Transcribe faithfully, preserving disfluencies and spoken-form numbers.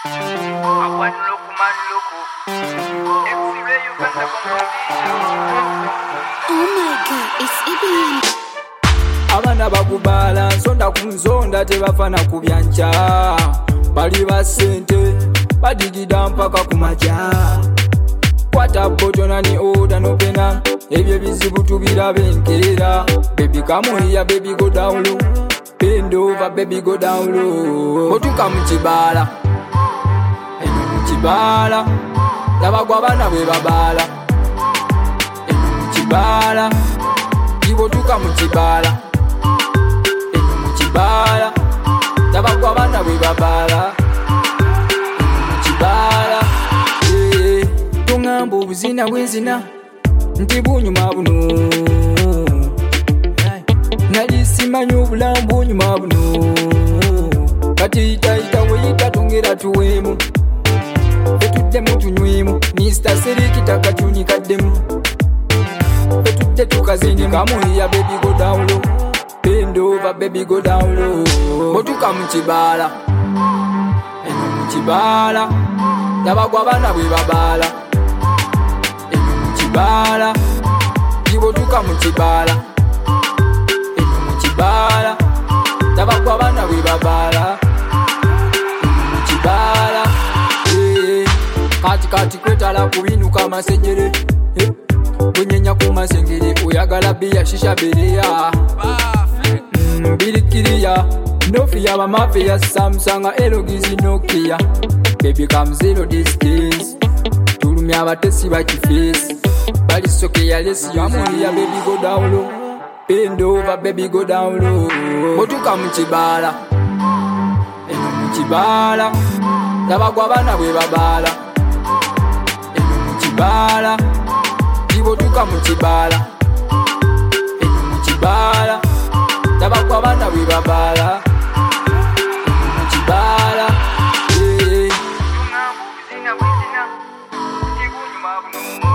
One look, man, look. X-ray, you got the Oh my God, it's Ibian. Abana bakubala nsonda ku nsonda tebafana ku byanca bali basente badigida mpaka ku maja kwata botona ni oda no pena ebyo bizibu tubirabe nkerera baby come here baby go down low bend over baby go down low otuka mu kibala eno mu kibala labagwa abana bwe babala eno mu kibala ibo tuka mu kibala Chibala, tabakwa bana bwe babala Chibala, eh, tungamba obuzina bwezina nti bunyuma buno nali simanyi obulamu bunyuma buno kati itaita weyita tongera tuweemu fetuddemu tunywemu Mister Serikita katunyikaddemu fetudde tukazindika muhiya baby go down low bend over baby go down low botuka mu kibala eno mu kibala yabagwa abana bwe babala eno mu kibala ibotuka mu kibala eno mu kibala yabagwa abana bwe babala eno mu kibala eh kati kati kwetala kubinuka amasengere eh bunyenya ku masengere oyagala biya shisha bereya Birikiriya, no fear, mama fear, Samsung, Elogizi, Nokia. Baby come zero distance. Tulu me abatesi baki face. Bali soke ya lesi yamulia, baby go down low. Bend over, baby go down low. Botuka mu kibala, eno mu kibala. Tabagwa abana bwe babala, eno mu kibala. Ibotuka mu kibala, eno mu kibala. Tabakwa abana bwe babala mu kibala eh tungamba obuzina bwezina nti bunyuma buno